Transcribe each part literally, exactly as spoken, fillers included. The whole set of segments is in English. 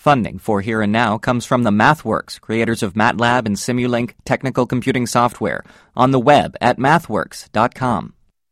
Funding for Here and Now comes from the MathWorks, creators of MATLAB and Simulink technical computing software, on the web at mathworks dot com.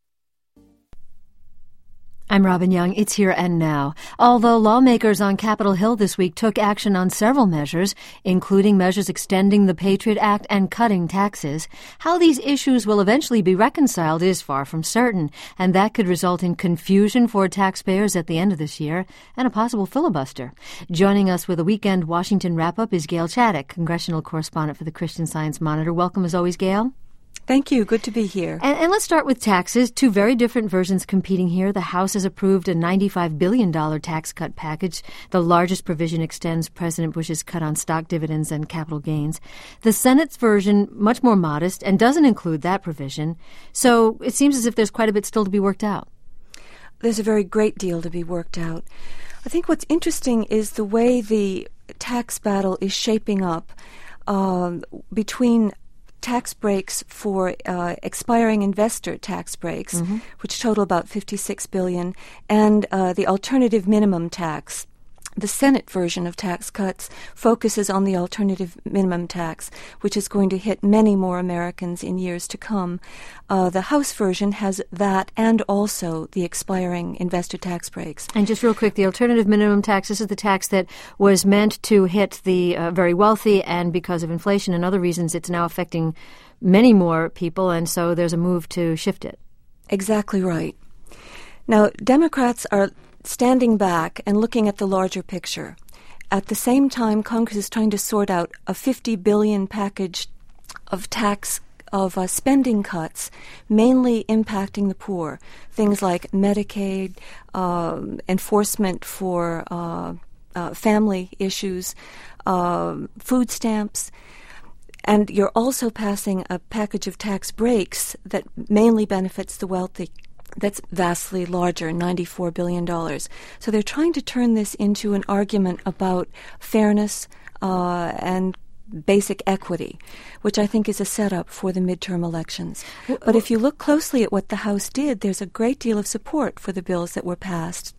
I'm Robin Young. It's Here and Now. Although lawmakers on Capitol Hill this week took action on several measures, including measures extending the Patriot Act and cutting taxes, how these issues will eventually be reconciled is far from certain, and that could result in confusion for taxpayers at the end of this year and a possible filibuster. Joining us with a weekend Washington wrap-up is Gail Chaddock, congressional correspondent for the Christian Science Monitor. Welcome as always, Gail. Thank you. Good to be here. And, and let's start with taxes. Two very different versions competing here. The House has approved a ninety-five billion dollars tax cut package. The largest provision extends President Bush's cut on stock dividends and capital gains. The Senate's version, much more modest, and doesn't include that provision. So it seems as if there's quite a bit still to be worked out. There's a very great deal to be worked out. I think what's interesting is the way the tax battle is shaping up um, between tax breaks for uh, expiring investor tax breaks, mm-hmm. which total about fifty-six billion dollars, and uh, the alternative minimum tax. The Senate version of tax cuts focuses on the alternative minimum tax, which is going to hit many more Americans in years to come. Uh, the House version has that and also the expiring investor tax breaks. And just real quick, the alternative minimum tax, this is the tax that was meant to hit the uh, very wealthy, and because of inflation and other reasons, it's now affecting many more people, and so there's a move to shift it. Exactly right. Now, Democrats are standing back and looking at the larger picture. At the same time, Congress is trying to sort out a fifty billion dollars package of tax of uh, spending cuts, mainly impacting the poor. Things like Medicaid, uh, enforcement for uh, uh, family issues, uh, food stamps. And you're also passing a package of tax breaks that mainly benefits the wealthy. That's vastly larger, ninety-four billion dollars. So they're trying to turn this into an argument about fairness uh, and basic equity, which I think is a setup for the midterm elections. But if you look closely at what the House did, there's a great deal of support for the bills that were passed.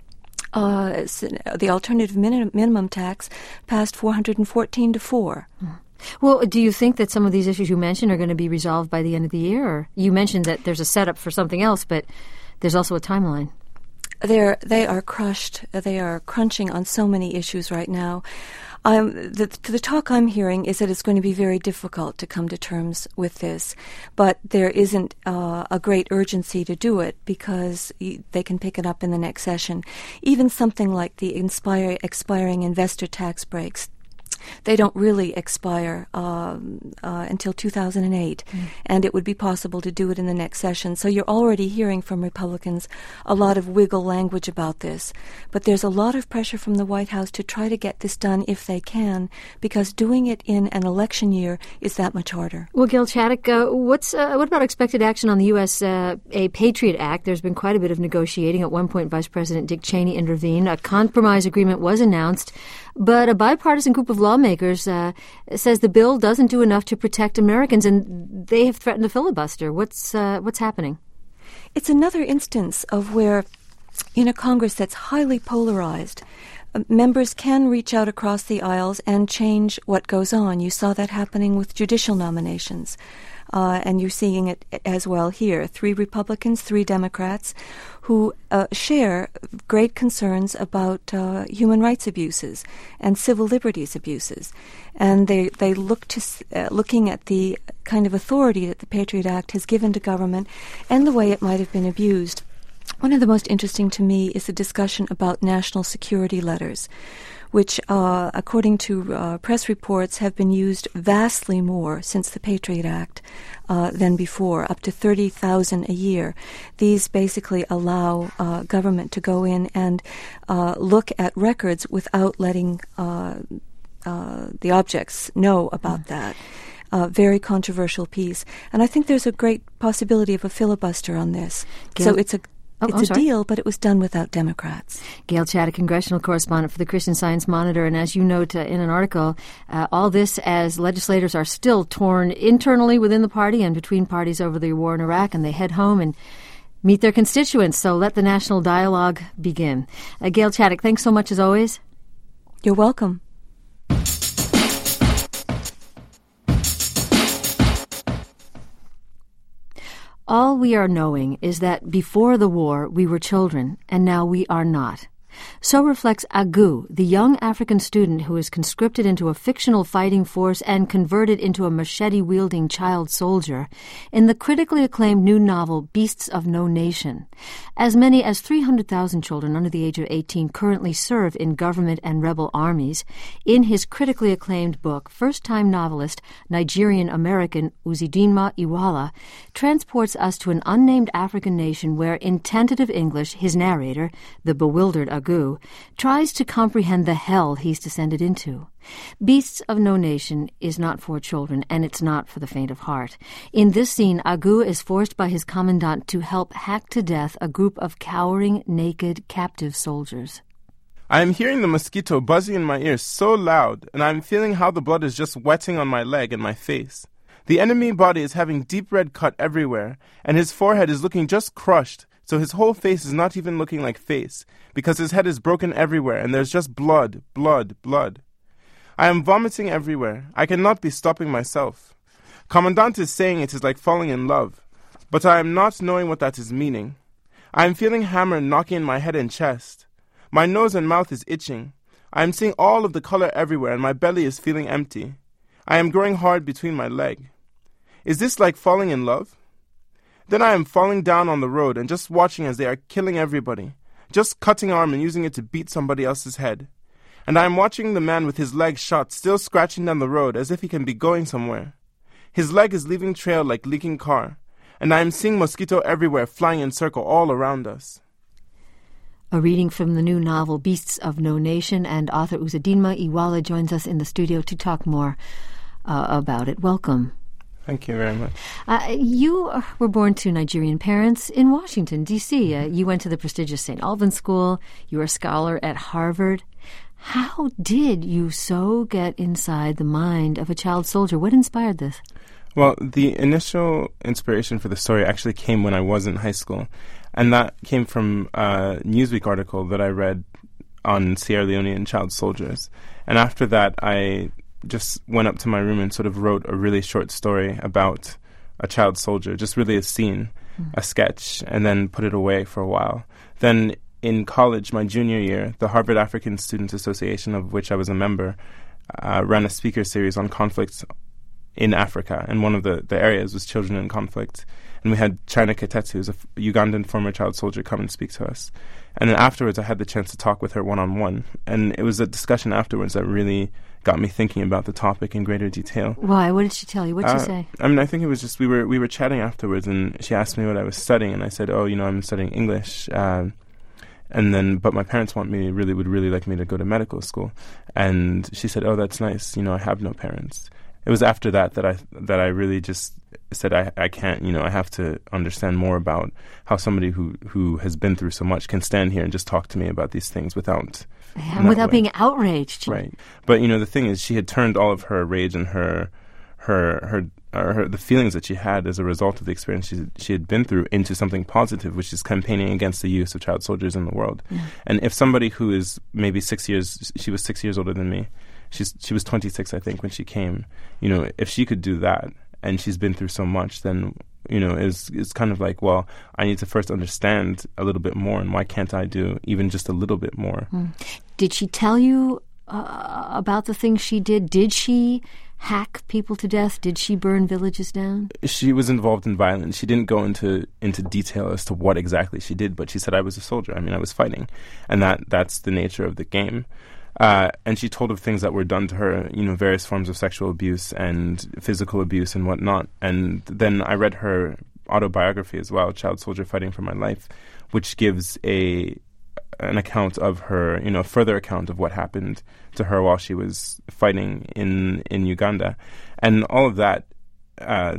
Uh, the alternative min- minimum tax passed four hundred fourteen to four. Mm. Well, do you think that some of these issues you mentioned are going to be resolved by the end of the year? Or you mentioned that there's a setup for something else, but there's also a timeline. They're, they are crushed. They are crunching on so many issues right now. Um, the, the talk I'm hearing is that it's going to be very difficult to come to terms with this, but there isn't uh, a great urgency to do it because y- they can pick it up in the next session. Even something like the inspire, expiring investor tax breaks, they don't really expire um, uh, until two thousand eight, mm. and it would be possible to do it in the next session. So you're already hearing from Republicans a lot of wiggle language about this. But there's a lot of pressure from the White House to try to get this done if they can, because doing it in an election year is that much harder. Well, Gail Chaddock, uh, what's, uh, what about expected action on the U S Uh, a Patriot Act? There's been quite a bit of negotiating. At one point, Vice President Dick Cheney intervened. A compromise agreement was announced, but a bipartisan group of lawmakers uh, says the bill doesn't do enough to protect Americans, and they have threatened a filibuster. What's uh, what's happening? It's another instance of where, in a Congress that's highly polarized, uh, members can reach out across the aisles and change what goes on. You saw that happening with judicial nominations. Uh, and you're seeing it as well here. Three Republicans, three Democrats who uh, share great concerns about uh, human rights abuses and civil liberties abuses. And they, they look to uh, looking at the kind of authority that the Patriot Act has given to government and the way it might have been abused. One of the most interesting to me is the discussion about national security letters, which, uh, according to uh, press reports, have been used vastly more since the Patriot Act uh, than before, up to thirty thousand a year. These basically allow uh, government to go in and uh, look at records without letting uh, uh, the objects know about mm. that. Uh, very controversial piece. And I think there's a great possibility of a filibuster on this. Gail, so it's a oh, it's a deal, but it was done without Democrats. Gail Chaddock, congressional correspondent for the Christian Science Monitor. And as you note uh, in an article, uh, all this as legislators are still torn internally within the party and between parties over the war in Iraq, and they head home and meet their constituents. So let the national dialogue begin. Uh, Gail Chaddock, thanks so much as always. You're welcome. All we are knowing is that before the war we were children, and now we are not. So reflects Agu, the young African student who is conscripted into a fictional fighting force and converted into a machete-wielding child soldier in the critically acclaimed new novel Beasts of No Nation. As many as three hundred thousand children under the age of eighteen currently serve in government and rebel armies. In his critically acclaimed book, first-time novelist Nigerian-American Uzodinma Iweala transports us to an unnamed African nation where, in tentative English, his narrator, the bewildered Agu, tries to comprehend the hell he's descended into. Beasts of No Nation is not for children, and it's not for the faint of heart. In this scene, Agu is forced by his commandant to help hack to death a group of cowering, naked, captive soldiers. I am hearing the mosquito buzzing in my ears so loud, and I am feeling how the blood is just wetting on my leg and my face. The enemy body is having deep red cut everywhere, and his forehead is looking just crushed, so his whole face is not even looking like face, because his head is broken everywhere, and there's just blood, blood, blood. I am vomiting everywhere. I cannot be stopping myself. Commandant is saying it is like falling in love, but I am not knowing what that is meaning. I am feeling hammer knocking in my head and chest. My nose and mouth is itching. I am seeing all of the color everywhere, and my belly is feeling empty. I am growing hard between my leg. Is this like falling in love? Then I am falling down on the road and just watching as they are killing everybody, just cutting arm and using it to beat somebody else's head. And I am watching the man with his leg shot still scratching down the road as if he can be going somewhere. His leg is leaving trail like leaking car, and I am seeing mosquito everywhere flying in circle all around us. A reading from the new novel Beasts of No Nation, and author Uzodinma Iweala joins us in the studio to talk more uh, about it. Welcome. Thank you very much. Uh, you were born to Nigerian parents in Washington, D C Uh, you went to the prestigious Saint Albans School. You were a scholar at Harvard. How did you so get inside the mind of a child soldier? What inspired this? Well, the initial inspiration for the story actually came when I was in high school, and that came from a Newsweek article that I read on Sierra Leonean child soldiers. And after that, I just went up to my room and sort of wrote a really short story about a child soldier, just really a scene, mm. a sketch, and then put it away for a while. Then in college, my junior year, the Harvard African Students Association, of which I was a member, uh, ran a speaker series on conflicts in Africa, and one of the, the areas was children in conflict. And we had China Katetsu, who's a f- Ugandan former child soldier, come and speak to us. And then afterwards, I had the chance to talk with her one-on-one. And it was a discussion afterwards that really got me thinking about the topic in greater detail. Why? What did she tell you? What did uh, she say? I mean, I think it was just, we were we were chatting afterwards, and she asked me what I was studying, and I said, oh, you know, I'm studying English. Uh, and then, but my parents want me, really would really like me to go to medical school. And she said, oh, that's nice. You know, I have no parents. It was after that that I that I really just said I, I can't, you know, I have to understand more about how somebody who, who has been through so much can stand here and just talk to me about these things without... And without being outraged. Right. But, you know, the thing is, she had turned all of her rage and her, her, her, her, her the feelings that she had as a result of the experience she, she had been through into something positive, which is campaigning against the use of child soldiers in the world. Mm. And if somebody who is maybe six years, she was six years older than me, she's she was twenty-six, I think, when she came, you know, if she could do that, and she's been through so much, then, you know, it's, it's kind of like, well, I need to first understand a little bit more, and why can't I do even just a little bit more? Mm. Did she tell you uh, about the things she did? Did she hack people to death? Did she burn villages down? She was involved in violence. She didn't go into, into detail as to what exactly she did, but she said, I was a soldier. I mean, I was fighting. And that that's the nature of the game. Uh, and she told of things that were done to her, you know, various forms of sexual abuse and physical abuse and whatnot. And then I read her autobiography as well, Child Soldier Fighting for My Life, which gives a an account of her, you know, a further account of what happened to her while she was fighting in, in Uganda. And all of that, uh,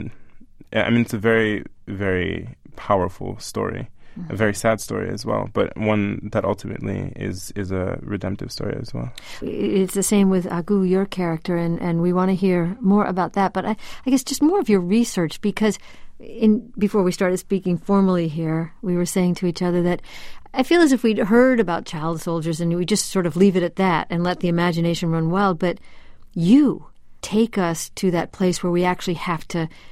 I mean, it's a very, very powerful story. A very sad story as well, but one that ultimately is is a redemptive story as well. It's the same with Agu, your character, and, and we want to hear more about that. But I, I guess just more of your research, because in before we started speaking formally here, we were saying to each other that I feel as if we'd heard about child soldiers and we just sort of leave it at that and let the imagination run wild. But you take us to that place where we actually have to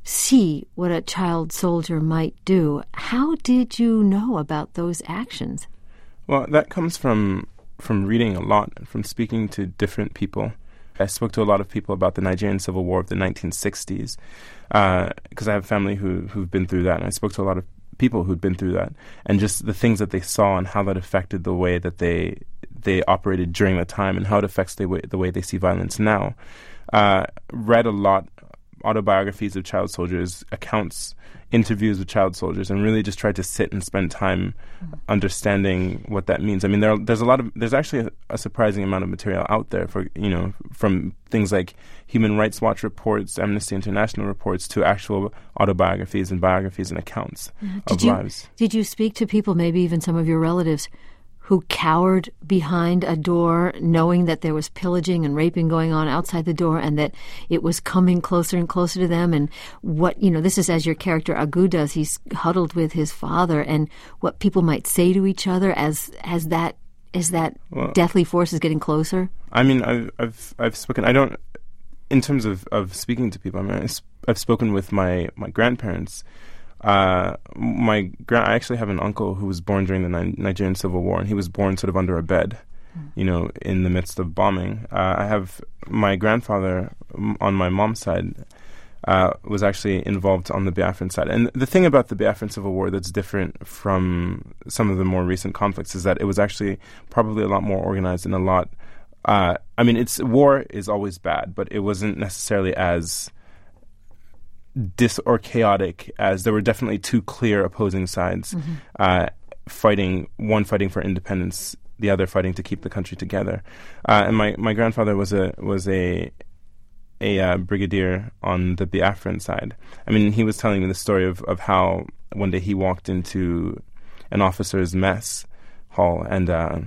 see what a child soldier might do. How did you know about those actions? Well, that comes from from reading a lot, from speaking to different people. I spoke to a lot of people about the Nigerian Civil War of the nineteen sixties, because uh, I have family who, who've been through that, and I spoke to a lot of people who'd been through that, and just the things that they saw and how that affected the way that they they operated during the time and how it affects the way, the way they see violence now. Uh, read a lot, autobiographies of child soldiers, accounts, interviews with child soldiers, and really just tried to sit and spend time mm-hmm. understanding what that means. I mean, there are, there's a lot of there's actually a, a surprising amount of material out there for you know from things like Human Rights Watch reports, Amnesty International reports, to actual autobiographies and biographies and accounts mm-hmm. of did you, lives. Did you speak to people, maybe even some of your relatives, who cowered behind a door knowing that there was pillaging and raping going on outside the door and that it was coming closer and closer to them? And what, you know, this is as your character Agu does. He's huddled with his father, and what people might say to each other as as that as that well, deathly force is getting closer. I mean, I've I've, I've spoken. I don't, in terms of, of speaking to people, I mean, I've spoken with my, my grandparents. Uh, my gra- I actually have an uncle who was born during the Ni- Nigerian Civil War, and he was born sort of under a bed, mm. you know, in the midst of bombing. Uh, I have my grandfather m- on my mom's side uh, was actually involved on the Biafran side. And the thing about the Biafran Civil War that's different from some of the more recent conflicts is that it was actually probably a lot more organized and a lot. Uh, I mean, it's war is always bad, but it wasn't necessarily as dis or chaotic as there were definitely two clear opposing sides mm-hmm. uh, fighting, one fighting for independence, the other fighting to keep the country together. Uh, and my, my grandfather was a was a a uh, brigadier on the Biafran side. I mean, he was telling me the story of, of how one day he walked into an officer's mess hall, and uh,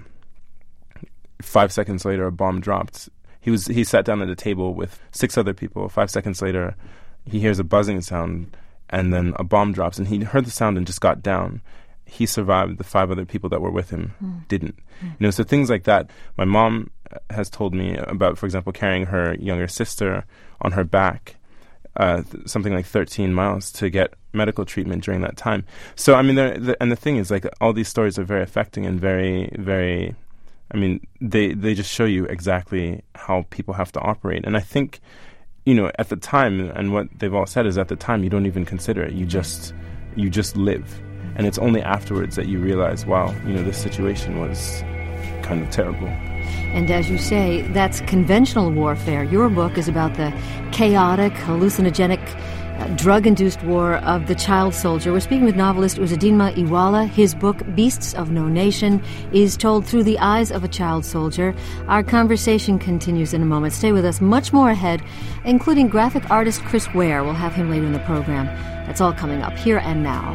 five seconds later a bomb dropped. He was he sat down at a table with six other people. Five seconds later, he hears a buzzing sound, and then a bomb drops, and he heard the sound and just got down. He survived. The five other people that were with him mm. didn't. Mm. You know, so things like that. My mom has told me about, for example, carrying her younger sister on her back, uh, th- something like thirteen miles to get medical treatment during that time. So, I mean, the, and the thing is, like, all these stories are very affecting and very, very, I mean, they, they just show you exactly how people have to operate. And I think, you know, at the time, and what they've all said is at the time, you don't even consider it. You just, you just live. And it's only afterwards that you realize, wow, you know, this situation was kind of terrible. And as you say, that's conventional warfare. Your book is about the chaotic, hallucinogenic, uh, drug-induced war of the child soldier. We're speaking with novelist Uzodinma Iweala. His book, Beasts of No Nation, is told through the eyes of a child soldier. Our conversation continues in a moment. Stay with us. Much more ahead, including graphic artist Chris Ware. We'll have him later in the program. That's all coming up here and now.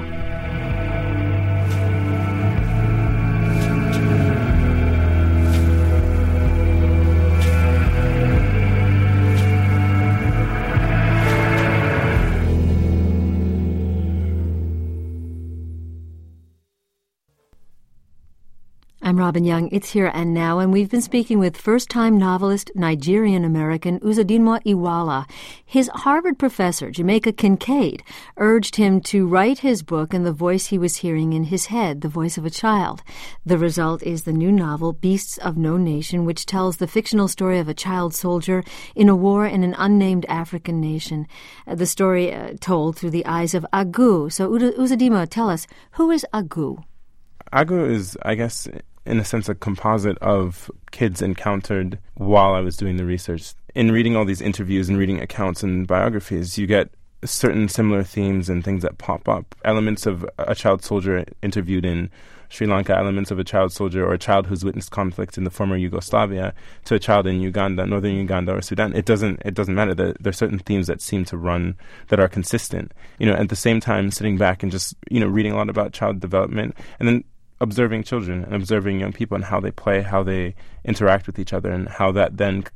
I'm Robin Young. It's Here and Now, and we've been speaking with first-time novelist, Nigerian-American Uzodinma Iweala. His Harvard professor, Jamaica Kincaid, urged him to write his book in the voice he was hearing in his head, the voice of a child. The result is the new novel, Beasts of No Nation, which tells the fictional story of a child soldier in a war in an unnamed African nation. Uh, the story uh, told through the eyes of Agu. So, Uzodinma, tell us, who is Agu? Agu is, I guess, in a sense, a composite of kids encountered while I was doing the research. In reading all these interviews and reading accounts and biographies, you get certain similar themes and things that pop up. Elements of a child soldier interviewed in Sri Lanka, elements of a child soldier or a child who's witnessed conflict in the former Yugoslavia, to a child in Uganda, northern Uganda or Sudan. It doesn't it doesn't matter. There, there are certain themes that seem to run, that are consistent. You know, at the same time, sitting back and just, you know, reading a lot about child development, and then observing children and observing young people and how they play, how they interact with each other, and how that then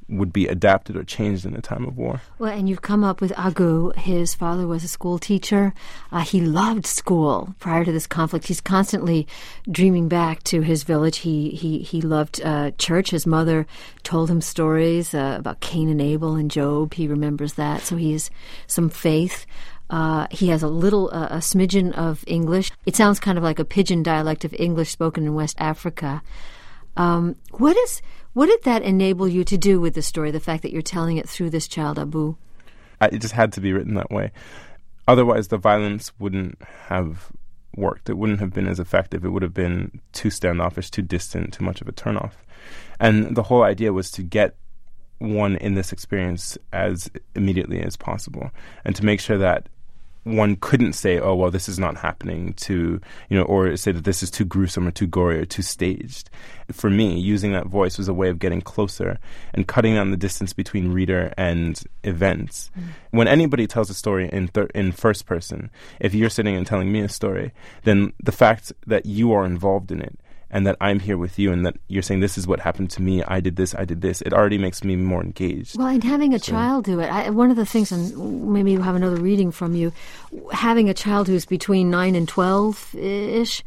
would be adapted or changed in a time of war. Well, and you've come up with Agu. His father was a school teacher. Uh, he loved school prior to this conflict. He's constantly dreaming back to his village. He he he loved uh, church. His mother told him stories uh, about Cain and Abel and Job. He remembers that, so he has some faith. Uh, he has a little, uh, a smidgen of English. It sounds kind of like a pidgin dialect of English spoken in West Africa. Um, what is what did that enable you to do with the story, the fact that you're telling it through this child, Abu? I, it just had to be written that way. Otherwise, the violence wouldn't have worked. It wouldn't have been as effective. It would have been too standoffish, too distant, too much of a turnoff. And the whole idea was to get one in this experience as immediately as possible, and to make sure that one couldn't say, oh, well, this is not happening to, you know, or say that this is too gruesome or too gory or too staged. For me, using that voice was a way of getting closer and cutting down the distance between reader and events. Mm. When anybody tells a story in thir- in first person, if you're sitting and telling me a story, then the fact that you are involved in it and that I'm here with you and that you're saying this is what happened to me, I did this, I did this, it already makes me more engaged. Well, and having a so. child do it, I, one of the things, and maybe we'll have another reading from you, having a child who's between nine and twelve-ish,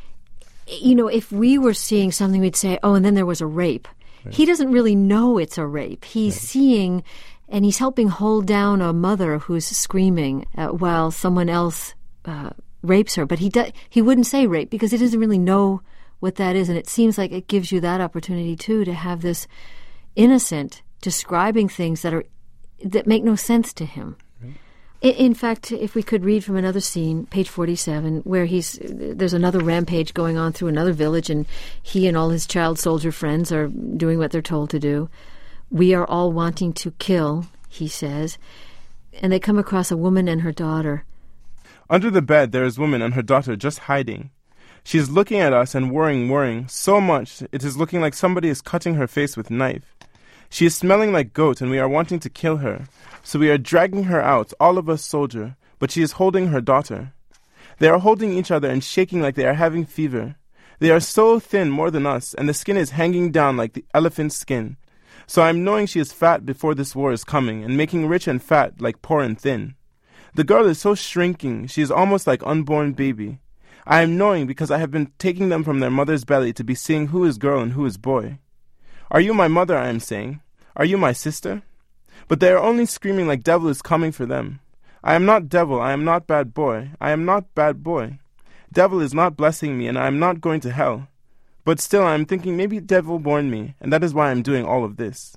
you know, if we were seeing something, we'd say, oh, and then there was a rape. Right. He doesn't really know it's a rape. He's right. seeing, and he's helping hold down a mother who's screaming uh, while someone else uh, rapes her. But he do, he wouldn't say rape because he doesn't really know what that is, and it seems like it gives you that opportunity too to have this innocent describing things that are that make no sense to him. Mm-hmm. In, in fact, if we could read from another scene, page forty-seven, where he's there's another rampage going on through another village, and he and all his child soldier friends are doing what they're told to do. We are all wanting to kill, he says, and they come across a woman and her daughter. Under the bed there is a woman and her daughter just hiding. She is looking at us and worrying, worrying, so much it is looking like somebody is cutting her face with a knife. She is smelling like goat, and we are wanting to kill her. So we are dragging her out, all of us soldier, but she is holding her daughter. They are holding each other and shaking like they are having fever. They are so thin more than us, and the skin is hanging down like the elephant's skin. So I am knowing she is fat before this war is coming, and making rich and fat like poor and thin. The girl is so shrinking, she is almost like unborn baby. I am knowing because I have been taking them from their mother's belly to be seeing who is girl and who is boy. Are you my mother, I am saying? Are you my sister? But they are only screaming like devil is coming for them. I am not devil, I am not bad boy. I am not bad boy. Devil is not blessing me, and I am not going to hell. But still I am thinking maybe devil born me, and that is why I am doing all of this.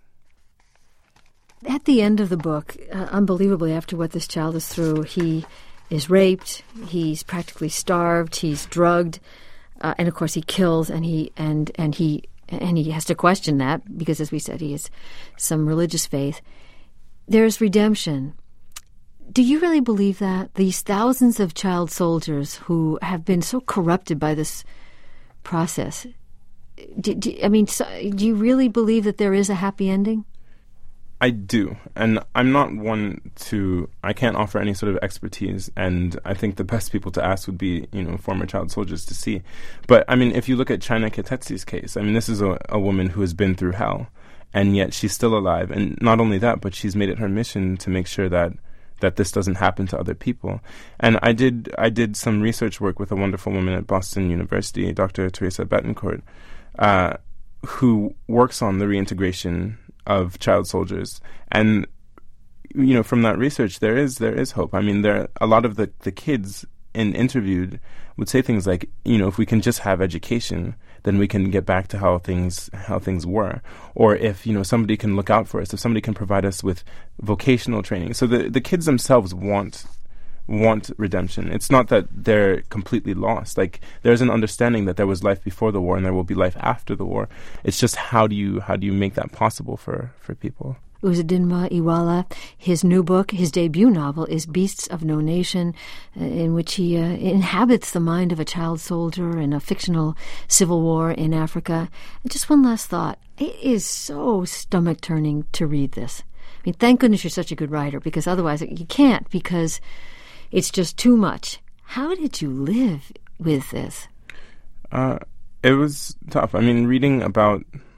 At the end of the book, uh, unbelievably, after what this child is through, he is raped, he's practically starved, he's drugged, uh, and of course he kills, and he and and he and he has to question that because, as we said, he has some religious faith. There's redemption. Do you really believe that these thousands of child soldiers who have been so corrupted by this process? Do, do, I mean, so, do you really believe that there is a happy ending? I do, and I'm not one to, I can't offer any sort of expertise, and I think the best people to ask would be, you know, former child soldiers to see. But, I mean, if you look at China Ketetsi's case, I mean, this is a, a woman who has been through hell, and yet she's still alive, and not only that, but she's made it her mission to make sure that that this doesn't happen to other people. And I did I did some research work with a wonderful woman at Boston University, Doctor Teresa Betancourt, uh, who works on the reintegration of child soldiers, and you know, from that research, there is there is hope. I mean, there a lot of the, the kids in interviewed would say things like, you know, if we can just have education, then we can get back to how things how things were. Or if, you know, somebody can look out for us, if somebody can provide us with vocational training. So the the kids themselves want want redemption. It's not that they're completely lost. Like, there's an understanding that there was life before the war and there will be life after the war. It's just how do you how do you make that possible for, for people? Uzodinma Iweala, his new book, his debut novel, is Beasts of No Nation, uh, in which he uh, inhabits the mind of a child soldier in a fictional civil war in Africa. And just one last thought. It is so stomach-turning to read this. I mean, thank goodness you're such a good writer, because otherwise you can't, because it's just too much. How did you live with this? Uh, it was tough. I mean, reading about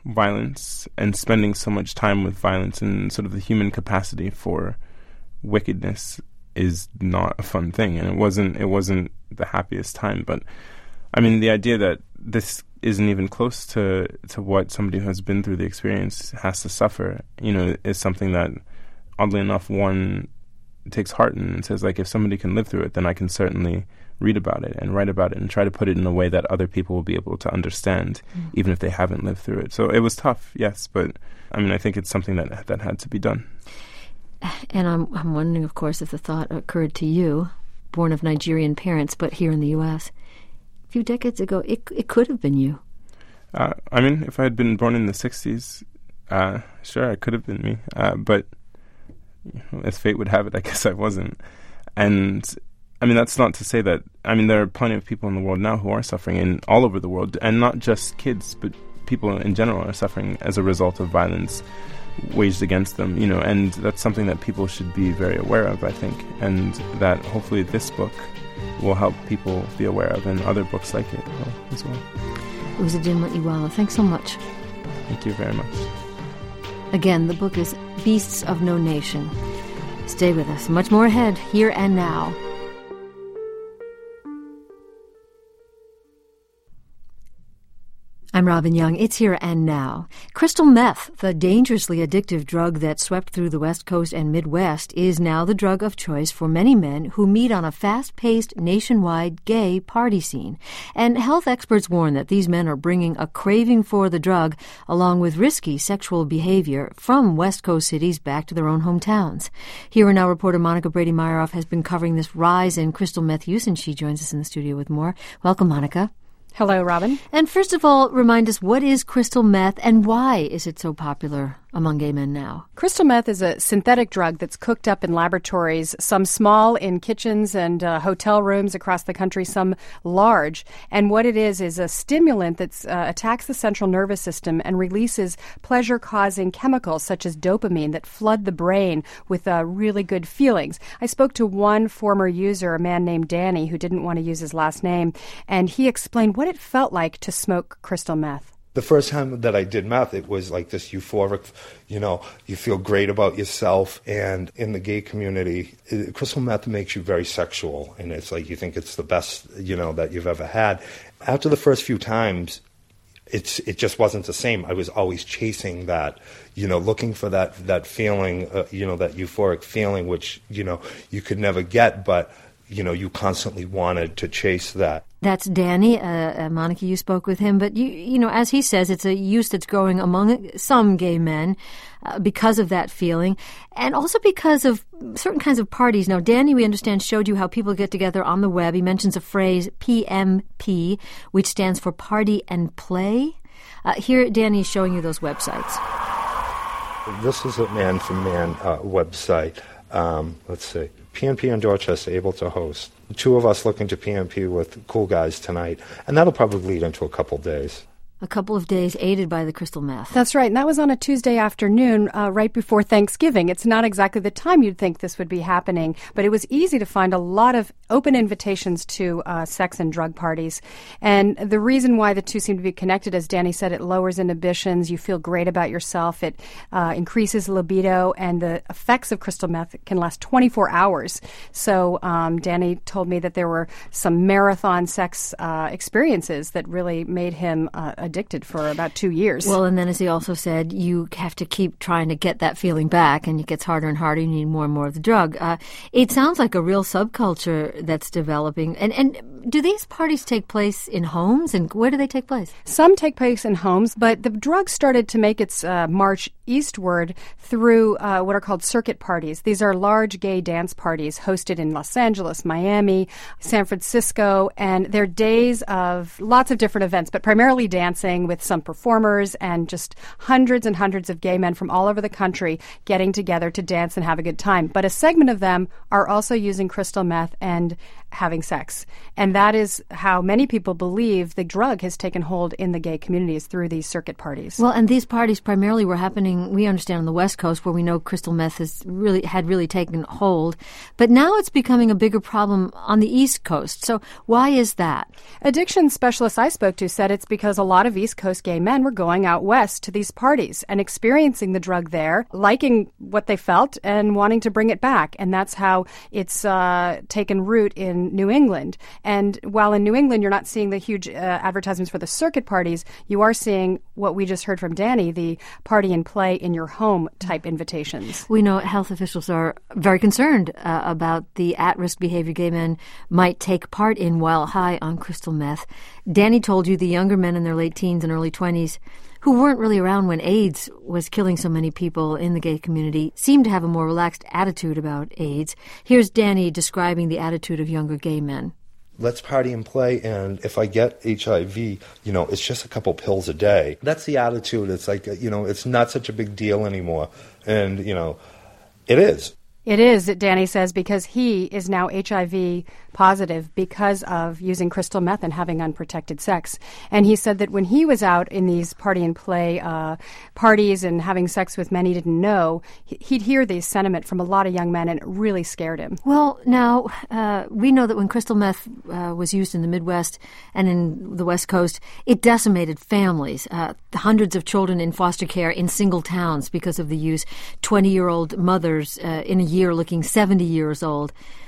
violence and spending so much time with violence, and sort of the human capacity for wickedness is not a fun thing. And it wasn't it wasn't the happiest time. But I mean, the idea that this isn't even close to to what somebody who has been through the experience has to suffer, you know, is something that, oddly enough, one takes heart in and says, like, if somebody can live through it, then I can certainly read about it and write about it and try to put it in a way that other people will be able to understand, mm. even if they haven't lived through it. So it was tough, yes, but I mean, I think it's something that that had to be done. And I'm I'm wondering, of course, if the thought occurred to you, born of Nigerian parents, but here in the U S A few decades ago, it it could have been you. Uh, I mean, if I had been born in the sixties, uh, sure, it could have been me. Uh, but you know, as fate would have it, I guess I wasn't. And I mean, that's not to say that, I mean, there are plenty of people in the world now who are suffering, in all over the world, and not just kids, but people in general are suffering as a result of violence waged against them, you know, and that's something that people should be very aware of, I think, and that hopefully this book will help people be aware of, and other books like it will as well. Uzodinma Iweala, thanks so much. Thank you very much. Again, the book is Beasts of No Nation. Stay with us. Much more ahead, here and now. I'm Robin Young. It's Here and Now. Crystal meth, the dangerously addictive drug that swept through the West Coast and Midwest, is now the drug of choice for many men who meet on a fast-paced, nationwide gay party scene. And health experts warn that these men are bringing a craving for the drug, along with risky sexual behavior, from West Coast cities back to their own hometowns. Here and Now reporter Monica Brady-Myeroff has been covering this rise in crystal meth use, and she joins us in the studio with more. Welcome, Monica. Hello, Robin. And first of all, remind us, what is crystal meth and why is it so popular among gay men now? Crystal meth is a synthetic drug that's cooked up in laboratories, some small in kitchens and uh, hotel rooms across the country, some large. And what it is is a stimulant that uh, attacks the central nervous system and releases pleasure-causing chemicals such as dopamine that flood the brain with uh, really good feelings. I spoke to one former user, a man named Danny, who didn't want to use his last name, and he explained what it felt like to smoke crystal meth. The first time that I did meth, it was like this euphoric, you know, you feel great about yourself. And in the gay community, it, crystal meth makes you very sexual. And it's like you think it's the best, you know, that you've ever had. After the first few times, it's it just wasn't the same. I was always chasing that, you know, looking for that, that feeling, uh, you know, that euphoric feeling, which, you know, you could never get, but, you know, you constantly wanted to chase that. That's Danny. Uh, uh, Monica, you spoke with him. But, you you know, as he says, it's a use that's growing among some gay men uh, because of that feeling, and also because of certain kinds of parties. Now, Danny, we understand, showed you how people get together on the web. He mentions a phrase, P M P, which stands for Party and Play. Uh, here, Danny is showing you those websites. This is a man-for-man uh, website. Um, let's see. P N P in Dorchester able to host. The two of us looking to P N P with cool guys tonight, and that'll probably lead into a couple days. A couple of days aided by the crystal meth. That's right, and that was on a Tuesday afternoon uh, right before Thanksgiving. It's not exactly the time you'd think this would be happening, but it was easy to find a lot of open invitations to uh, sex and drug parties. And the reason why the two seem to be connected, as Danny said, it lowers inhibitions, you feel great about yourself, it uh, increases libido, and the effects of crystal meth can last twenty-four hours. So um, Danny told me that there were some marathon sex uh, experiences that really made him uh, addicted for about two years. Well, and then as he also said, you have to keep trying to get that feeling back, and it gets harder and harder. You need more and more of the drug. Uh, it sounds like a real subculture that's developing. And, and do these parties take place in homes, and where do they take place? Some take place in homes, but the drug started to make its uh, march eastward through uh, what are called circuit parties. These are large gay dance parties hosted in Los Angeles, Miami, San Francisco, and they're days of lots of different events, but primarily dancing with some performers and just hundreds and hundreds of gay men from all over the country getting together to dance and have a good time. But a segment of them are also using crystal meth and having sex. And that is how many people believe the drug has taken hold in the gay communities through these circuit parties. Well, and these parties primarily were happening, we understand, on the West Coast, where we know crystal meth has really had really taken hold. But now it's becoming a bigger problem on the East Coast. So why is that? Addiction specialists I spoke to said it's because a lot of East Coast gay men were going out west to these parties and experiencing the drug there, liking what they felt and wanting to bring it back. And that's how it's uh, taken root in New England. And while in New England you're not seeing the huge uh, advertisements for the circuit parties, you are seeing what we just heard from Danny, the party and play in your home type invitations. We know health officials are very concerned uh, about the at-risk behavior gay men might take part in while high on crystal meth. Danny told you the younger men in their late teens and early twenties who weren't really around when AIDS was killing so many people in the gay community seemed to have a more relaxed attitude about AIDS. Here's Danny describing the attitude of younger gay men. Let's party and play, and if I get H I V, you know, it's just a couple pills a day. That's the attitude. It's like, you know, it's not such a big deal anymore. And, you know, it is. It is, Danny says, because he is now H I V positive because of using crystal meth and having unprotected sex. And he said that when he was out in these party and play uh, parties and having sex with men he didn't know, he'd hear these sentiment from a lot of young men, and it really scared him. Well, now, uh, we know that when crystal meth uh, was used in the Midwest and in the West Coast, it decimated families, uh, hundreds of children in foster care in single towns because of the use, twenty-year-old mothers uh, in a year looking seventy years old.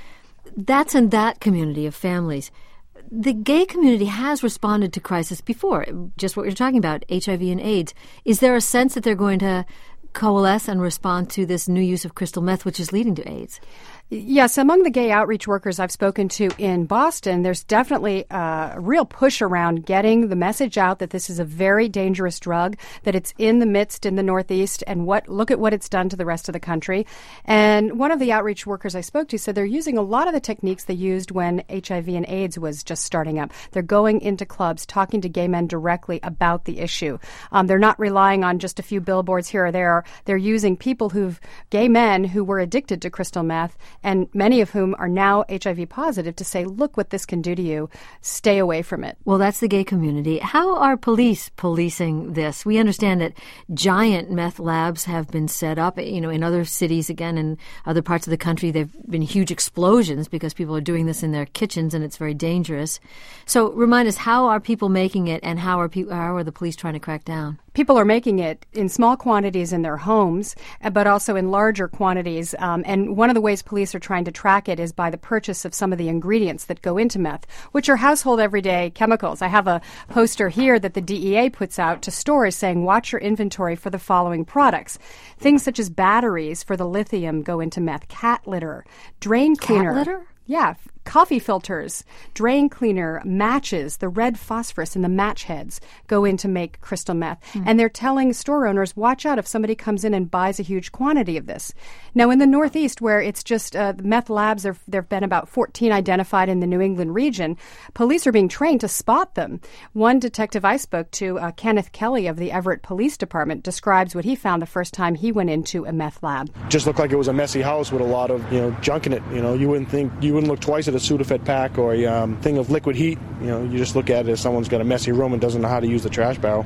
That's in that community of families. The gay community has responded to crisis before, just what you're talking about, H I V and AIDS. Is there a sense that they're going to coalesce and respond to this new use of crystal meth, which is leading to AIDS? Yes, among the gay outreach workers I've spoken to in Boston, there's definitely a real push around getting the message out that this is a very dangerous drug, that it's in the midst in the Northeast, and what look at what it's done to the rest of the country. And one of the outreach workers I spoke to said they're using a lot of the techniques they used when H I V and AIDS was just starting up. They're going into clubs, talking to gay men directly about the issue. Um, they're not relying on just a few billboards here or there. They're using people who've, gay men who were addicted to crystal meth, and many of whom are now H I V positive, to say, look what this can do to you. Stay away from it. Well, that's the gay community. How are police policing this? We understand that giant meth labs have been set up, you know, in other cities, again, in other parts of the country. There have been huge explosions because people are doing this in their kitchens, and it's very dangerous. So remind us, how are people making it, and how are, pe- how are the police trying to crack down? People are making it in small quantities in their homes, but also in larger quantities. Um, and one of the ways police are trying to track it is by the purchase of some of the ingredients that go into meth, which are household everyday chemicals. I have a poster here that the D E A puts out to stores saying, watch your inventory for the following products. Things such as batteries for the lithium go into meth, cat litter, drain cleaner. Cat litter? Yeah. Coffee filters, drain cleaner, matches, the red phosphorus in the match heads go in to make crystal meth. Mm. And they're telling store owners, watch out if somebody comes in and buys a huge quantity of this. Now, in the Northeast, where it's just uh, meth labs, there have been about fourteen identified in the New England region, police are being trained to spot them. One detective I spoke to, uh, Kenneth Kelly of the Everett Police Department, describes what he found the first time he went into a meth lab. Just looked like it was a messy house with a lot of, you know, junk in it. You know, you wouldn't think, you wouldn't look twice at a Sudafed pack or a um, thing of liquid heat. You know, you just look at it as someone's got a messy room and doesn't know how to use the trash barrel.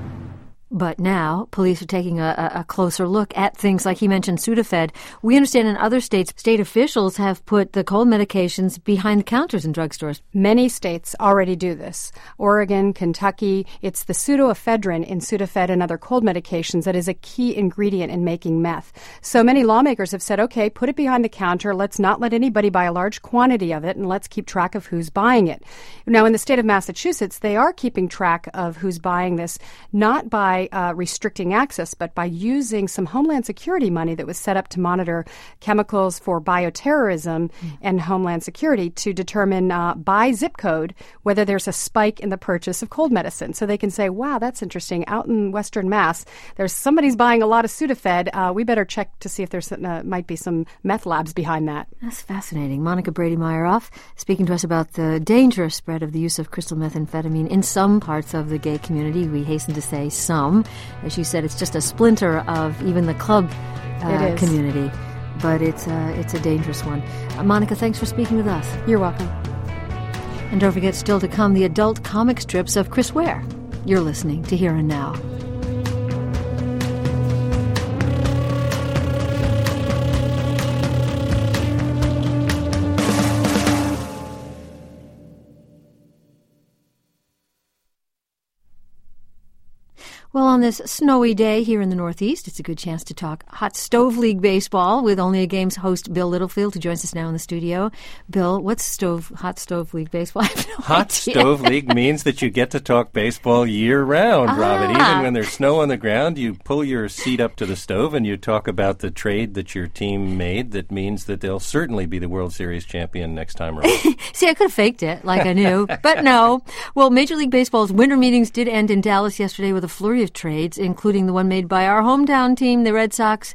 But now, police are taking a, a closer look at things like he mentioned Sudafed. We understand in other states, state officials have put the cold medications behind the counters in drugstores. Many states already do this. Oregon, Kentucky, it's the pseudoephedrine in Sudafed and other cold medications that is a key ingredient in making meth. So many lawmakers have said, okay, put it behind the counter. Let's not let anybody buy a large quantity of it, and let's keep track of who's buying it. Now, in the state of Massachusetts, they are keeping track of who's buying this, not by Uh, restricting access, but by using some Homeland Security money that was set up to monitor chemicals for bioterrorism mm. and Homeland Security to determine uh, by zip code whether there's a spike in the purchase of cold medicine. So they can say, wow, that's interesting. Out in Western Mass, there's somebody's buying a lot of Sudafed. Uh, we better check to see if there's uh, might be some meth labs behind that. That's fascinating. Monica Brady-Meyerhoff speaking to us about the dangerous spread of the use of crystal methamphetamine in some parts of the gay community. We hasten to say some. As you said, it's just a splinter of even the club uh, community, but it's, uh, it's a dangerous one. Uh, Monica, thanks for speaking with us. You're welcome. And don't forget, still to come, the adult comic strips of Chris Ware. You're listening to Here and Now. Well, on this snowy day here in the Northeast, it's a good chance to talk Hot Stove League baseball with Only a Game's host Bill Littlefield, who joins us now in the studio. Bill, what's stove Hot Stove League baseball? I have no Hot idea. Stove League means that you get to talk baseball year-round, ah. Robin. Even when there's snow on the ground, you pull your seat up to the stove and you talk about the trade that your team made that means that they'll certainly be the World Series champion next time around. See, I could have faked it like I knew, but no. Well, Major League Baseball's winter meetings did end in Dallas yesterday with a flurry of trades, including the one made by our hometown team, the Red Sox.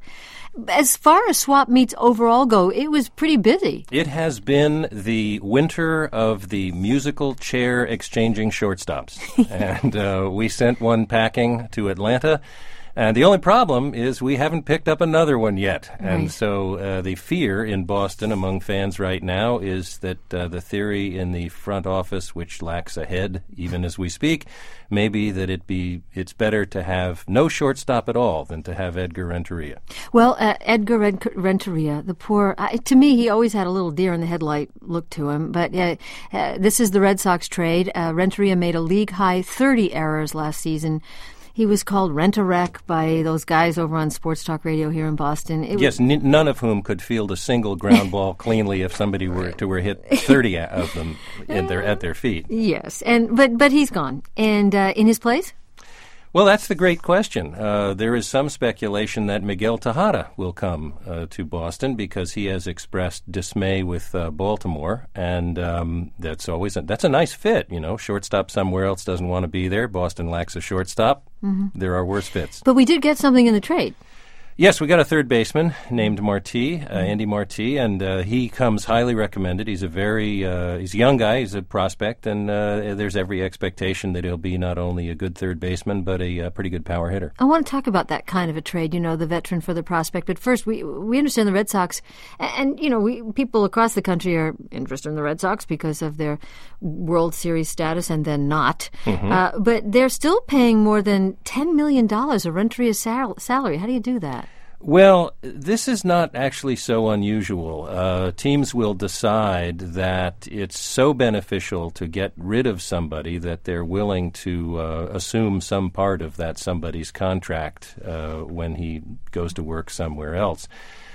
As far as swap meets overall go, it was pretty busy. It has been the winter of the musical chair exchanging shortstops. and uh, we sent one packing to Atlanta. And the only problem is we haven't picked up another one yet. Right. And so uh, the fear in Boston among fans right now is that uh, the theory in the front office, which lacks a head even as we speak, may be that it be it's better to have no shortstop at all than to have Edgar Renteria. Well, uh, Edgar Ren- Renteria, the poor, uh, to me, he always had a little deer in the headlight look to him. But uh, uh, this is the Red Sox trade. Uh, Renteria made a league-high thirty errors last season. He was called Rent-A-Wreck by those guys over on Sports Talk Radio here in Boston. It yes, n- none of whom could field a single ground ball cleanly if somebody were to were hit thirty of them in their at their feet. Yes, and but but he's gone. And uh, in his place? Well, that's the great question. Uh, there is some speculation that Miguel Tejada will come uh, to Boston because he has expressed dismay with uh, Baltimore, and um, that's always a, that's a nice fit. You know, shortstop somewhere else doesn't want to be there. Boston lacks a shortstop. Mm-hmm. There are worse fits. But we did get something in the trade. Yes, we got a third baseman named Marti, uh, Andy Marti, and uh, he comes highly recommended. He's a very uh, he's a young guy. He's a prospect, and uh, there's every expectation that he'll be not only a good third baseman but a, a pretty good power hitter. I want to talk about that kind of a trade. You know, the veteran for the prospect. But first, we we understand the Red Sox, and, and you know, we people across the country are interested in the Red Sox because of their World Series status, and then not. Mm-hmm. Uh, but they're still paying more than ten million dollars of Renteria's sal- salary. How do you do that? Well, this is not actually so unusual. Uh, teams will decide that it's so beneficial to get rid of somebody that they're willing to uh, assume some part of that somebody's contract uh, when he goes to work somewhere else.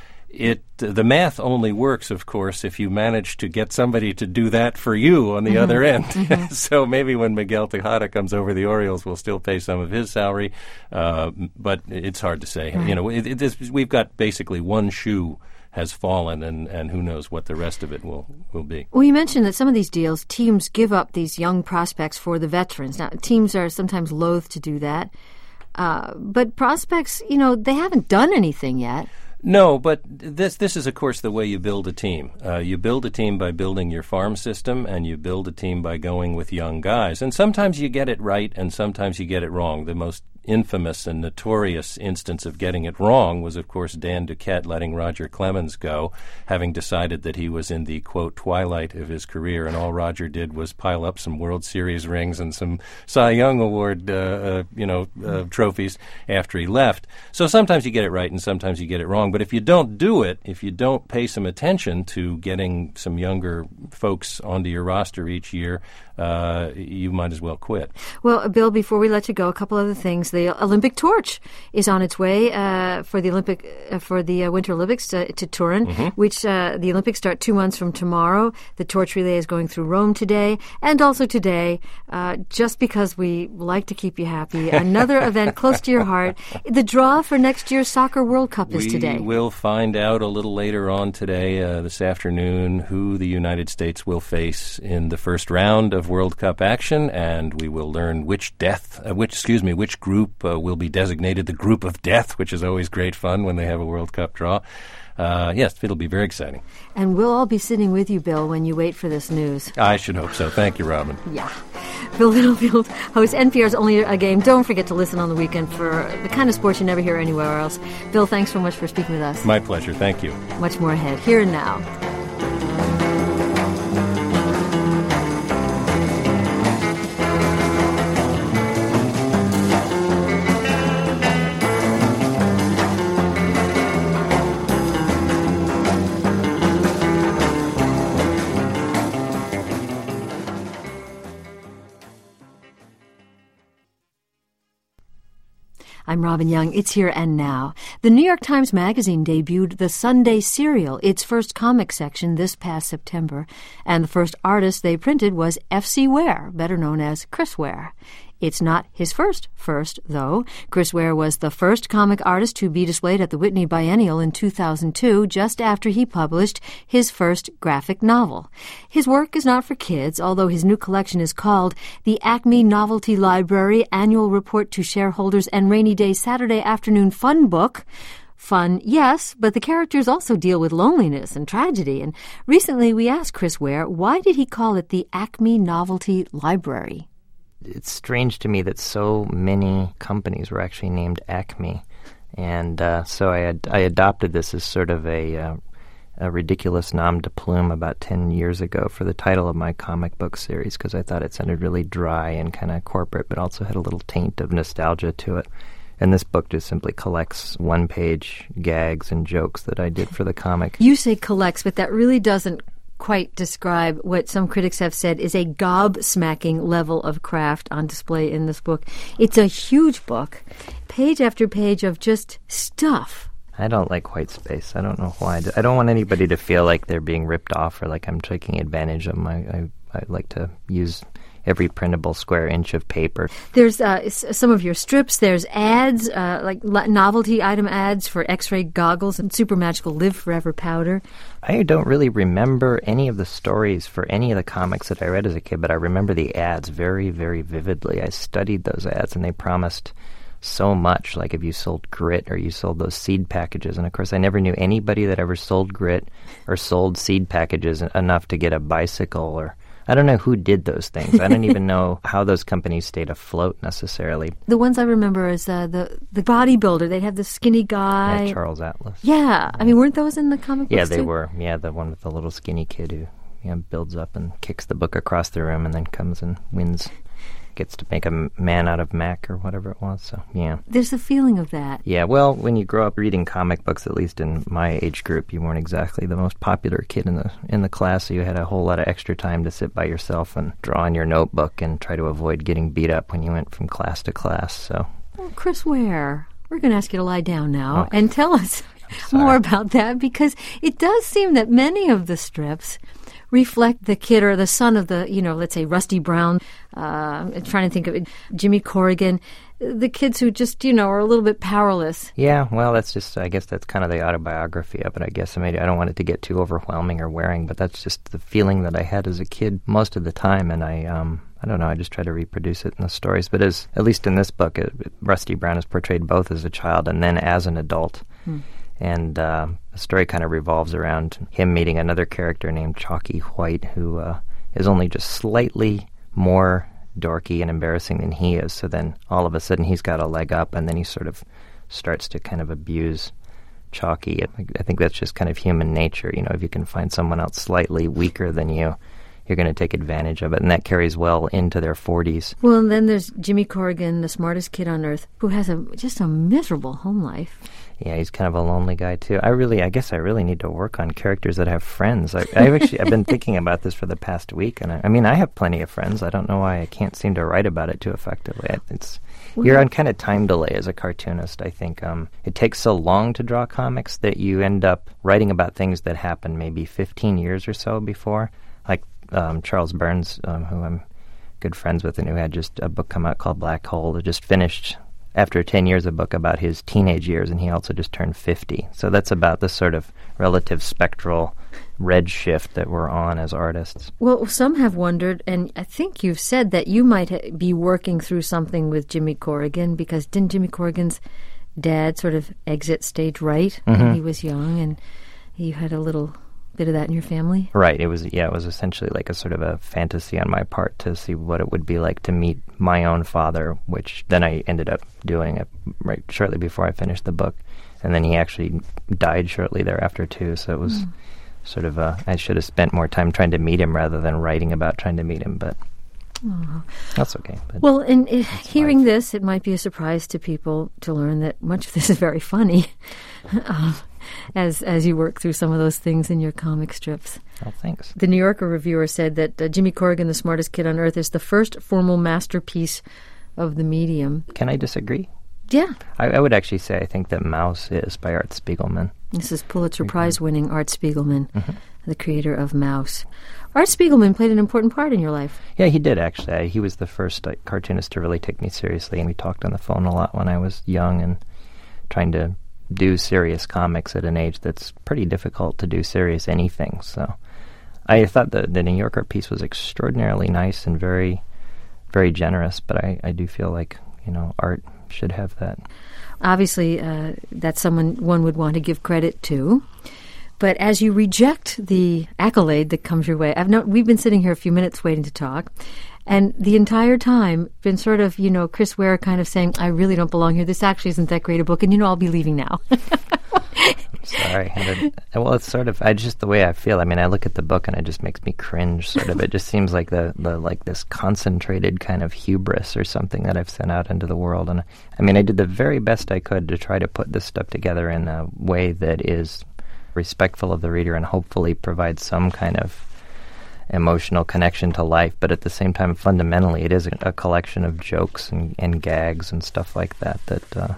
It the math only works, of course, if you manage to get somebody to do that for you on the mm-hmm. other end. Mm-hmm. So maybe when Miguel Tejada comes over, the Orioles will still pay some of his salary, uh, but it's hard to say. Right. You know, it, it, this, we've got basically one shoe has fallen, and, and who knows what the rest of it will, will be. Well, you mentioned that some of these deals, teams give up these young prospects for the veterans. Now, teams are sometimes loath to do that, uh, but prospects, you know, they haven't done anything yet. No, but this this is, of course, the way you build a team. Uh, you build a team by building your farm system, and you build a team by going with young guys. And sometimes you get it right, and sometimes you get it wrong. The most infamous and notorious instance of getting it wrong was, of course, Dan Duquette letting Roger Clemens go, having decided that he was in the, quote, twilight of his career, and all Roger did was pile up some World Series rings and some Cy Young Award, uh, uh, you know, uh, trophies after he left. So sometimes you get it right, and sometimes you get it wrong. But if you don't do it, if you don't pay some attention to getting some younger folks onto your roster each year, uh, you might as well quit. Well, Bill, before we let you go, a couple other things. The Olympic torch is on its way uh, for the Olympic uh, for the uh, Winter Olympics to, to Turin, mm-hmm. which uh, the Olympics start two months from tomorrow. The torch relay is going through Rome today, and also today, uh, just because we like to keep you happy, another event close to your heart. The draw for next year's Soccer World Cup is we today. We will find out a little later on today, uh, this afternoon, who the United States will face in the first round of World Cup action, and we will learn which death, uh, which excuse me, which group uh, will be designated the group of death, which is always great fun when they have a World Cup draw. Uh, yes, it'll be very exciting. And we'll all be sitting with you, Bill, when you wait for this news. I should hope so. Thank you, Robin. Yeah. Bill Littlefield hosts N P R's Only a Game. Don't forget to listen on the weekend for the kind of sports you never hear anywhere else. Bill, thanks so much for speaking with us. My pleasure. Thank you. Much more ahead. Here and Now. I'm Robin Young. It's Here and Now. The New York Times Magazine debuted the Sunday Serial, its first comic section, this past September, and the first artist they printed was F C Ware, better known as Chris Ware. It's not his first first, though. Chris Ware was the first comic artist to be displayed at the Whitney Biennial in two thousand two, just after he published his first graphic novel. His work is not for kids, although his new collection is called The Acme Novelty Library Annual Report to Shareholders and Rainy Day Saturday Afternoon Fun Book. Fun, yes, but the characters also deal with loneliness and tragedy. And recently we asked Chris Ware, why did he call it the Acme Novelty Library? It's strange to me that so many companies were actually named Acme, and uh, so I ad- I adopted this as sort of a, uh, a ridiculous nom de plume about ten years ago for the title of my comic book series, because I thought it sounded really dry and kind of corporate, but also had a little taint of nostalgia to it. And this book just simply collects one-page gags and jokes that I did for the comic. You say collects, but that really doesn't quite describe what some critics have said is a gobsmacking level of craft on display in this book. It's a huge book, page after page of just stuff. I don't like white space. I don't know why. I don't want anybody to feel like they're being ripped off or like I'm taking advantage of them. I, I, I like to use every printable square inch of paper. There's uh, s- some of your strips. There's ads, uh, like l- novelty item ads for X-ray goggles and super magical Live Forever powder. I don't really remember any of the stories for any of the comics that I read as a kid, but I remember the ads very, very vividly. I studied those ads, and they promised so much, like if you sold grit or you sold those seed packages. And, of course, I never knew anybody that ever sold grit or sold seed packages enough to get a bicycle or I don't know who did those things. I don't even know how those companies stayed afloat necessarily. The ones I remember is uh, the the bodybuilder. They'd have the skinny guy. Yeah, Charles Atlas. Yeah. I mean, weren't those in the comic books Yeah, they too? were. Yeah, the one with the little skinny kid who you know, builds up and kicks the book across the room and then comes and wins. Gets to make a man out of Mac or whatever it was. So, yeah. There's a feeling of that. Yeah, well, when you grow up reading comic books, at least in my age group, you weren't exactly the most popular kid in the in the class, so you had a whole lot of extra time to sit by yourself and draw in your notebook and try to avoid getting beat up when you went from class to class. So, well, Chris Ware, we're going to ask you to lie down now okay. and tell us more about that, because it does seem that many of the strips reflect the kid or the son of the, you know, let's say Rusty Brown. Uh, I'm trying to think of it, Jimmy Corrigan, the kids who just, you know, are a little bit powerless. Yeah, well, that's just, I guess that's kind of the autobiography of it, I guess. I mean, I don't want it to get too overwhelming or wearing, but that's just the feeling that I had as a kid most of the time, and I, um, I don't know, I just try to reproduce it in the stories. But as, at least in this book, it, Rusty Brown is portrayed both as a child and then as an adult. Hmm. And uh, the story kind of revolves around him meeting another character named Chalky White, who uh, is only just slightly more dorky and embarrassing than he is. So then all of a sudden he's got a leg up, and then he sort of starts to kind of abuse Chalky. I think that's just kind of human nature. You know, if you can find someone else slightly weaker than you, you're going to take advantage of it. And that carries well into their forties. Well, and then there's Jimmy Corrigan, the smartest kid on earth, who has a just a miserable home life. Yeah, he's kind of a lonely guy, too. I really, I guess I really need to work on characters that have friends. I, I've actually, I've been thinking about this for the past week, and I, I mean, I have plenty of friends. I don't know why I can't seem to write about it too effectively. It's well, You're on kind of time delay as a cartoonist, I think. Um, it takes so long to draw comics that you end up writing about things that happened maybe fifteen years or so before. Like um, Charles Burns, um, who I'm good friends with and who had just a book come out called Black Hole, that just finished after ten years, a book about his teenage years, and he also just turned fifty. So that's about the sort of relative spectral red shift that we're on as artists. Well, some have wondered, and I think you've said that you might ha- be working through something with Jimmy Corrigan, because didn't Jimmy Corrigan's dad sort of exit stage right mm-hmm. when he was young, and you had a little bit of that in your family? Right. It was, yeah, it was essentially like a sort of a fantasy on my part to see what it would be like to meet my own father, which then I ended up doing it right shortly before I finished the book. And then he actually died shortly thereafter, too. So it was mm. sort of a, I should have spent more time trying to meet him rather than writing about trying to meet him, but oh. that's okay. But well, and uh, hearing life. This, it might be a surprise to people to learn that much of this is very funny. um, as as you work through some of those things in your comic strips. Oh, thanks. The New Yorker reviewer said that uh, Jimmy Corrigan, the smartest kid on earth, is the first formal masterpiece of the medium. Can I disagree? Yeah. I, I would actually say I think that Mouse is by Art Spiegelman. This is Pulitzer Prize-winning Art Spiegelman, mm-hmm. the creator of Mouse. Art Spiegelman played an important part in your life. Yeah, he did, actually. I, he was the first uh, cartoonist to really take me seriously, and we talked on the phone a lot when I was young and trying to do serious comics at an age that's pretty difficult to do serious anything. So I thought the, the New Yorker piece was extraordinarily nice and very, very generous, but I, I do feel like, you know, Art should have that. Obviously, uh, that's someone one would want to give credit to. But as you reject the accolade that comes your way, I've no, we've been sitting here a few minutes waiting to talk, and the entire time been sort of, you know, Chris Ware kind of saying, I really don't belong here. This actually isn't that great a book, and, you know, I'll be leaving now. I'm sorry. It, well, it's sort of, I just, the way I feel, I mean, I look at the book and it just makes me cringe, sort of. It just seems like the, the like this concentrated kind of hubris or something that I've sent out into the world. And, I mean, I did the very best I could to try to put this stuff together in a way that is respectful of the reader and hopefully provides some kind of emotional connection to life, but at the same time, fundamentally, it is a, a collection of jokes and, and gags and stuff like that that uh,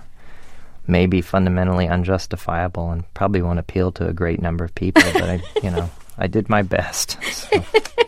may be fundamentally unjustifiable and probably won't appeal to a great number of people, but I, you know, I did my best. So.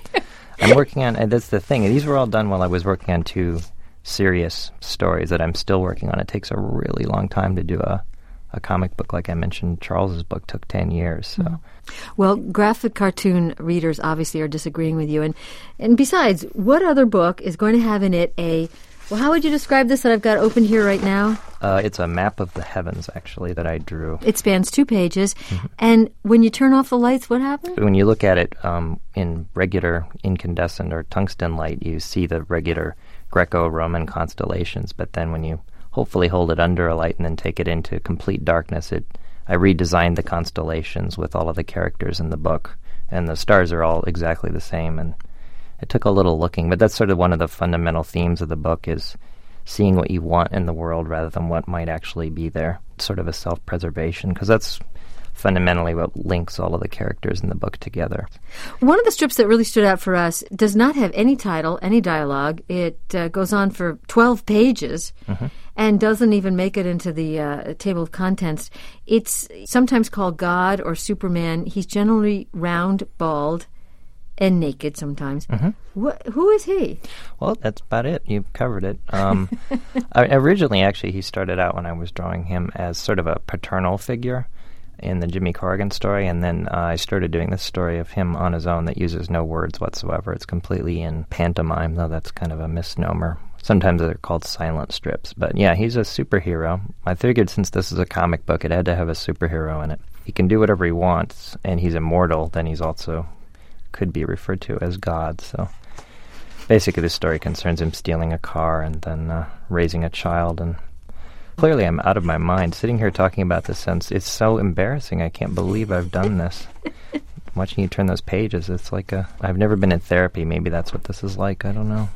I'm working on, and that's the thing, these were all done while I was working on two serious stories that I'm still working on. It takes a really long time to do a A comic book, like I mentioned. Charles's book took ten years. So, mm. Well, graphic cartoon readers obviously are disagreeing with you. And, and besides, what other book is going to have in it a, well, how would you describe this that I've got open here right now? Uh, it's a map of the heavens, actually, that I drew. It spans two pages. Mm-hmm. And when you turn off the lights, what happens? When you look at it um, in regular incandescent or tungsten light, you see the regular Greco-Roman constellations. But then when you hopefully hold it under a light and then take it into complete darkness, It I redesigned the constellations with all of the characters in the book, and the stars are all exactly the same, and it took a little looking, but that's sort of one of the fundamental themes of the book, is seeing what you want in the world rather than what might actually be there. It's sort of a self-preservation, because that's fundamentally what links all of the characters in the book together. One of the strips that really stood out for us does not have any title, any dialogue. It uh, goes on for twelve pages mm-hmm. and doesn't even make it into the uh, table of contents. It's sometimes called God or Superman. He's generally round, bald, and naked sometimes. Mm-hmm. Wh- who is he? Well, that's about it. You've covered it. Um, I, originally, actually, he started out when I was drawing him as sort of a paternal figure in the Jimmy Corrigan story, and then uh, I started doing this story of him on his own that uses no words whatsoever. It's completely in pantomime, though that's kind of a misnomer. Sometimes they're called silent strips. But yeah, he's a superhero. I figured since this is a comic book, it had to have a superhero in it. He can do whatever he wants, and he's immortal, then he's also could be referred to as God. So basically the story concerns him stealing a car and then uh, raising a child, and clearly I'm out of my mind. Sitting here talking about this, since it's so embarrassing. I can't believe I've done this. Watching you turn those pages, it's like a... I've never been in therapy. Maybe that's what this is like. I don't know.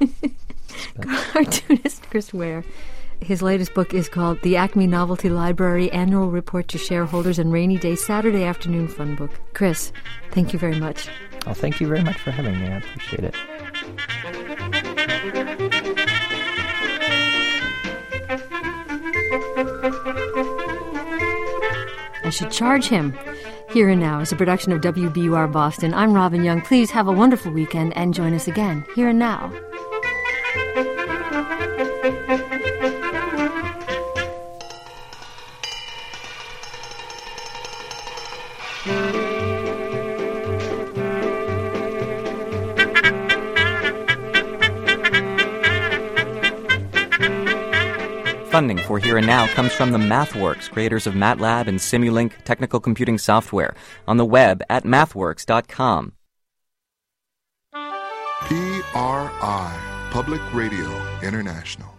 Cartoonist Chris Ware. His latest book is called The Acme Novelty Library Annual Report to Shareholders and Rainy Day Saturday Afternoon Fun Book. Chris, thank you very much. Well, thank you very much for having me. I appreciate it. I should charge him. Here and Now is a production of W B U R Boston. I'm Robin Young. Please have a wonderful weekend and join us again. Here and Now. Funding for Here and Now comes from the MathWorks, creators of MATLAB and Simulink technical computing software, on the web at mathworks dot com. P R I, Public Radio International.